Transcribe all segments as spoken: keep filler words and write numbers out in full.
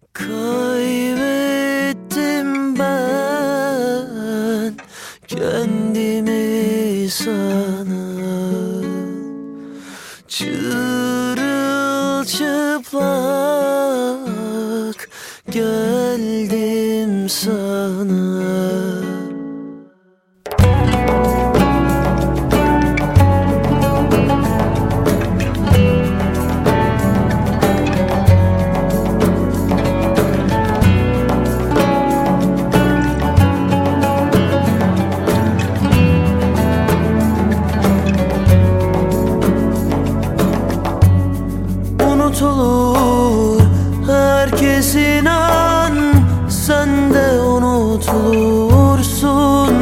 Kaybettim ben kendimi sana, çırılçıplak geldim sana. Unutulur herkes, inan sen de unutulursun.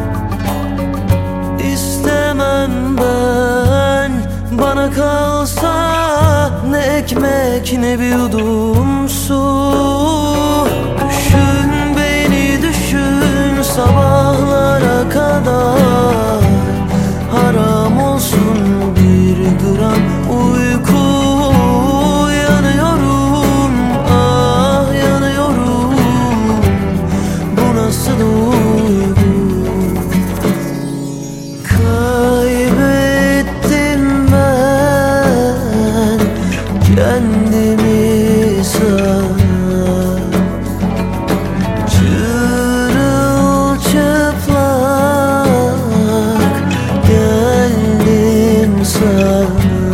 İstemem ben, bana kalsa ne ekmek ne bir yudum su. Düşün beni düşün sabahlara kadar, haram olsun bir gram uyku. Kaybettim ben kendimi sana, çırılçıplak geldim sana.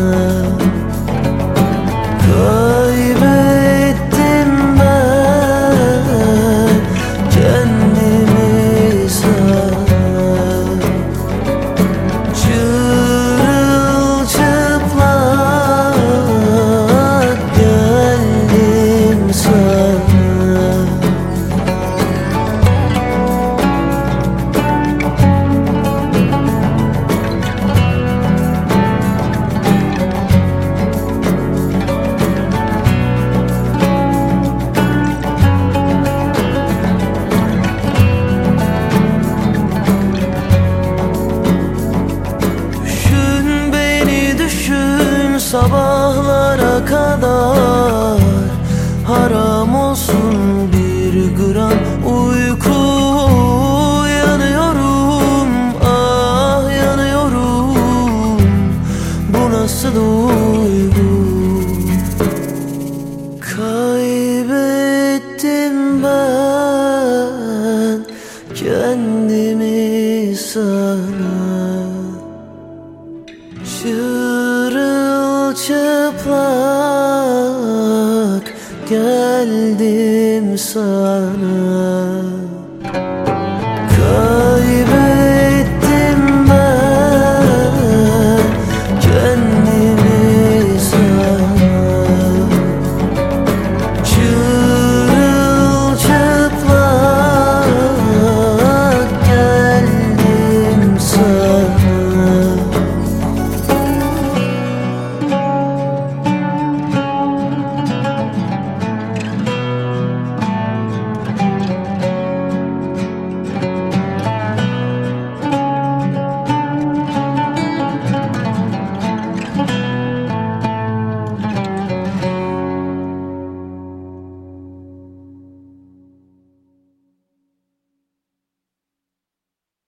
Kaybettim ben kendimi sana, çırılçıplak geldim sana. Sabahlara kadar haram olsun bir gram uyku. Yanıyorum, ah yanıyorum, bu nasıl duygu? Kaybettim ben kendimi sana, çırılçıplak geldim sana.